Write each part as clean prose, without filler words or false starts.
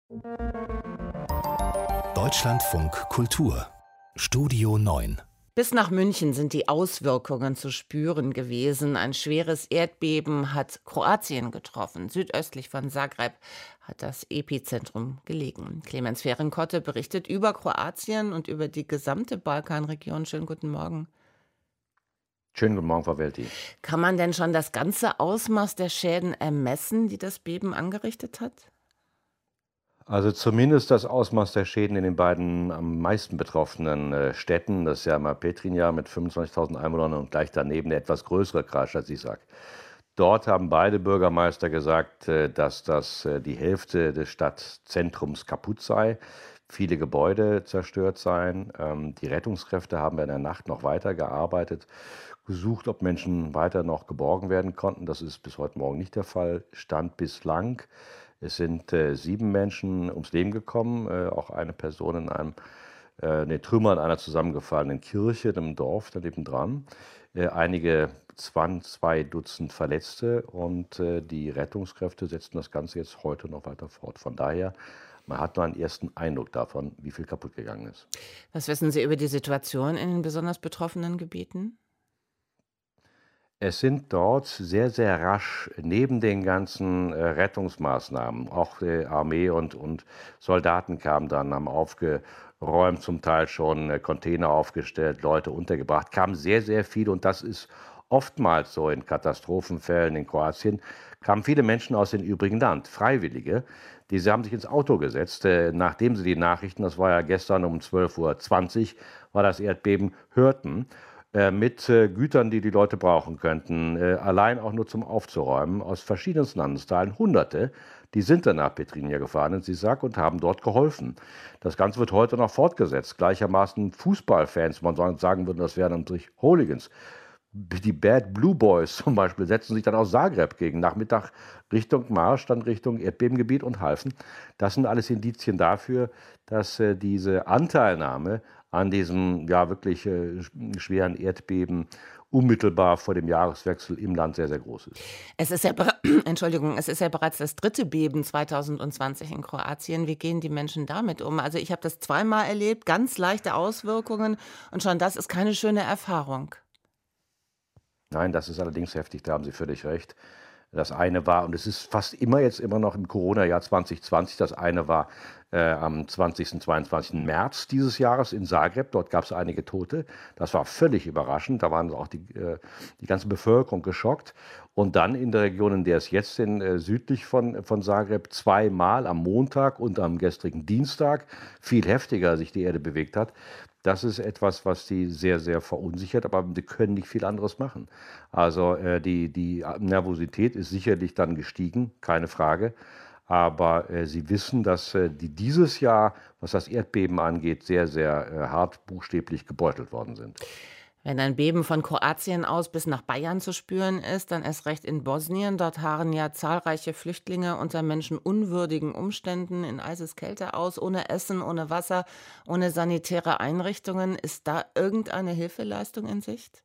Deutschlandfunk Kultur Studio 9. Bis nach München sind die Auswirkungen zu spüren gewesen. Ein schweres Erdbeben hat Kroatien getroffen. Südöstlich von Zagreb hat das Epizentrum gelegen. Clemens Fehrenkotte berichtet über Kroatien und über die gesamte Balkanregion. Schönen guten Morgen. Schönen guten Morgen, Frau Welti. Kann man denn schon das ganze Ausmaß der Schäden ermessen, die das Beben angerichtet hat? Also zumindest das Ausmaß der Schäden in den beiden am meisten betroffenen Städten. Das ist ja mal Petrinja mit 25.000 Einwohnern und gleich daneben der etwas größere Kreisstadt Sisak. Dort haben beide Bürgermeister gesagt, dass die Hälfte des Stadtzentrums kaputt sei, viele Gebäude zerstört seien. Die Rettungskräfte haben in der Nacht noch weiter gearbeitet, gesucht, ob Menschen weiter noch geborgen werden konnten. Das ist bis heute Morgen nicht der Fall. Stand bislang. Es sind 7 Menschen ums Leben gekommen, auch eine Person in den Trümmern einer zusammengefallenen Kirche im Dorf daneben dran. Einige 2 Dutzend Verletzte und die Rettungskräfte setzen das Ganze jetzt heute noch weiter fort. Von daher, man hat nur einen ersten Eindruck davon, wie viel kaputt gegangen ist. Was wissen Sie über die Situation in den besonders betroffenen Gebieten? Es sind dort sehr, sehr rasch neben den ganzen Rettungsmaßnahmen, auch Armee und Soldaten kamen dann, haben aufgeräumt, zum Teil schon Container aufgestellt, Leute untergebracht, kamen sehr, sehr viele und das ist oftmals so in Katastrophenfällen in Kroatien, kamen viele Menschen aus dem übrigen Land, Freiwillige, diese haben sich ins Auto gesetzt, nachdem sie die Nachrichten, das war ja gestern um 12:20 Uhr, war das Erdbeben, hörten, mit Gütern, die die Leute brauchen könnten, allein auch nur zum Aufzuräumen, aus verschiedensten Landesteilen, Hunderte, die sind dann nach Petrinja gefahren in Sisak und haben dort geholfen. Das Ganze wird heute noch fortgesetzt, gleichermaßen Fußballfans, man sagen würde, das wären natürlich Hooligans. Die Bad Blue Boys zum Beispiel setzen sich dann aus Zagreb gegen Nachmittag Richtung Marsch, dann Richtung Erdbebengebiet und halfen. Das sind alles Indizien dafür, dass diese Anteilnahme an diesem ja wirklich schweren Erdbeben unmittelbar vor dem Jahreswechsel im Land sehr, sehr groß ist. Es ist ja, Entschuldigung, es ist ja bereits das dritte Beben 2020 in Kroatien. Wie gehen die Menschen damit um? Also ich habe das zweimal erlebt, ganz leichte Auswirkungen und schon das ist keine schöne Erfahrung. Nein, das ist allerdings heftig, da haben Sie völlig recht. Das eine war, und es ist fast immer noch im Corona-Jahr 2020, das eine war am 20., 22. März dieses Jahres in Zagreb. Dort gab es einige Tote. Das war völlig überraschend. Da waren auch die ganze Bevölkerung geschockt. Und dann in der Region, in der es jetzt südlich von Zagreb, zweimal am Montag und am gestrigen Dienstag viel heftiger sich die Erde bewegt hat. Das ist etwas, was die sehr, sehr verunsichert, aber die können nicht viel anderes machen. Also die Nervosität ist sicherlich dann gestiegen, keine Frage. Aber sie wissen, dass die dieses Jahr, was das Erdbeben angeht, sehr, sehr hart buchstäblich gebeutelt worden sind. Wenn ein Beben von Kroatien aus bis nach Bayern zu spüren ist, dann erst recht in Bosnien. Dort harren ja zahlreiche Flüchtlinge unter menschenunwürdigen Umständen in Eiseskälte aus, ohne Essen, ohne Wasser, ohne sanitäre Einrichtungen. Ist da irgendeine Hilfeleistung in Sicht?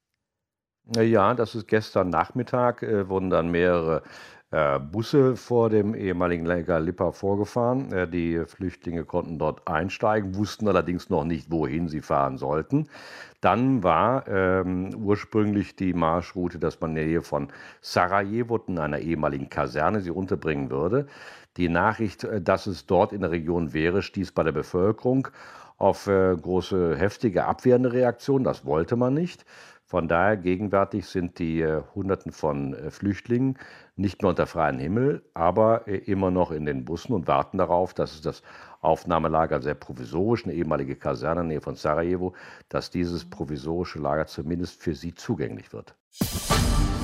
Ja, das ist gestern Nachmittag, wurden dann mehrere Busse vor dem ehemaligen Lager Lipa vorgefahren. Die Flüchtlinge konnten dort einsteigen, wussten allerdings noch nicht, wohin sie fahren sollten. Dann war ursprünglich die Marschroute, dass man in der Nähe von Sarajevo in einer ehemaligen Kaserne sie unterbringen würde. Die Nachricht, dass es dort in der Region wäre, stieß bei der Bevölkerung auf große, heftige, abwehrende Reaktionen. Das wollte man nicht. Von daher gegenwärtig sind die Hunderten von Flüchtlingen nicht mehr unter freiem Himmel, aber immer noch in den Bussen und warten darauf, dass es das Aufnahmelager, sehr provisorisch, eine ehemalige Kaserne in der Nähe von Sarajevo, dass dieses provisorische Lager zumindest für sie zugänglich wird.